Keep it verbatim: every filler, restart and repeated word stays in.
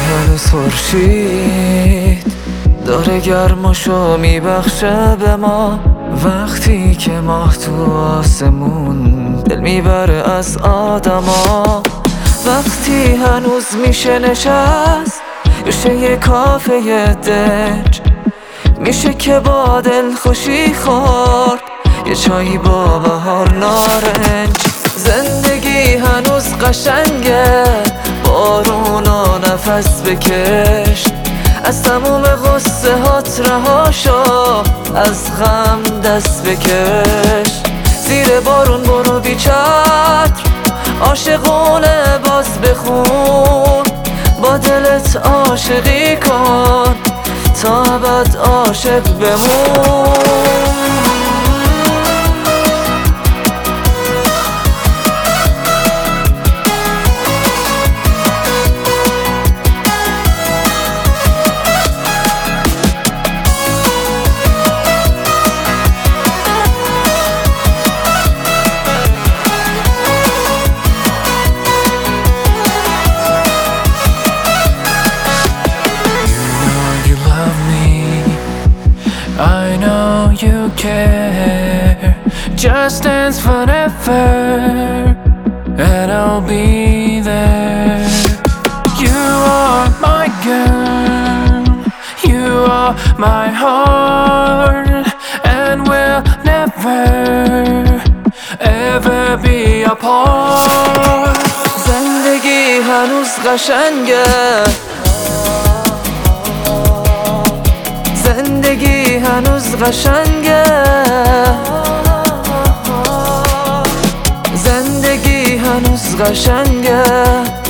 هنوز خورشید داره گرماشو میبخشه به ما، وقتی که ماه تو آسمون دل میبره از آدما، وقتی هنوز میشه نشست میشه یه کافه دنج، میشه که با دل خوشی خورد یه چایی با بهار نارنج. زندگی هنوز قشنگه، بارون و نفس بکش، از تموم غصه هات رها شو، از غم دست بکش. زیر بارون برو بی چتر، عاشقونه باز بخون، با دلت عاشقی کن تا ابد عاشق بمون. I know you care. Just dance forever, and I'll be there. You are my girl, you are my heart, and we'll never ever be apart. زندگی هنوز قشنگه، زندگی هنوز قشنگه، زندگی هنوز قشنگه.